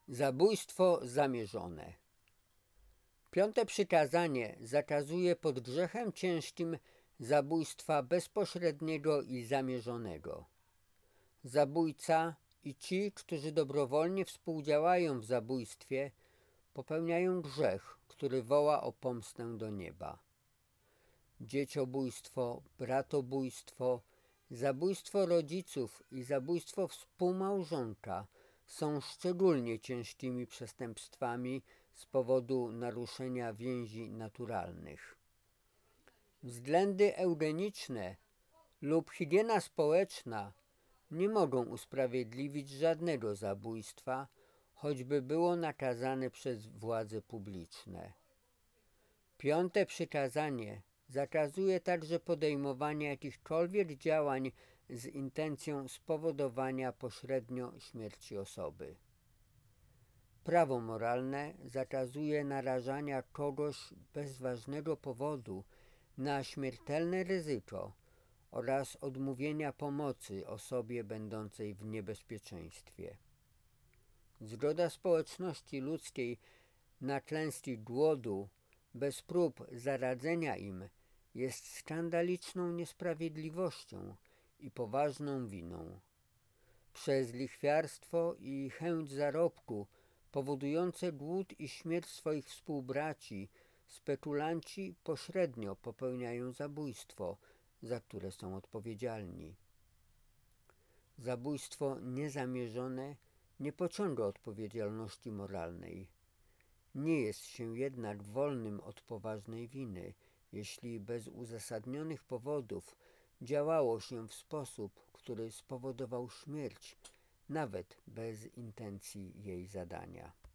Zabójstwo zamierzone. Piąte przykazanie zakazuje pod grzechem ciężkim zabójstwa bezpośredniego i zamierzonego. Zabójca i ci, którzy dobrowolnie współdziałają w zabójstwie, popełniają grzech, który woła o pomstę do nieba. Dzieciobójstwo, bratobójstwo, zabójstwo rodziców i zabójstwo współmałżonka są szczególnie ciężkimi przestępstwami z powodu naruszenia więzi naturalnych. Względy eugeniczne lub higiena społeczna nie mogą usprawiedliwić żadnego zabójstwa, choćby było nakazane przez władze publiczne. Piąte przykazanie zakazuje także podejmowania jakichkolwiek działań z intencją spowodowania pośrednio śmierci osoby. Prawo moralne zakazuje narażania kogoś bez ważnego powodu na śmiertelne ryzyko oraz odmówienia pomocy osobie będącej w niebezpieczeństwie. Zgoda społeczności ludzkiej na klęski głodu bez prób zaradzenia im jest skandaliczną niesprawiedliwością i poważną winą. Przez lichwiarstwo i chęć zarobku powodujące głód i śmierć swoich współbraci spekulanci pośrednio popełniają zabójstwo, za które są odpowiedzialni. Zabójstwo niezamierzone nie pociąga odpowiedzialności moralnej. Nie jest się jednak wolnym od poważnej winy, jeśli bez uzasadnionych powodów działało się w sposób, który spowodował śmierć, nawet bez intencji jej zadania.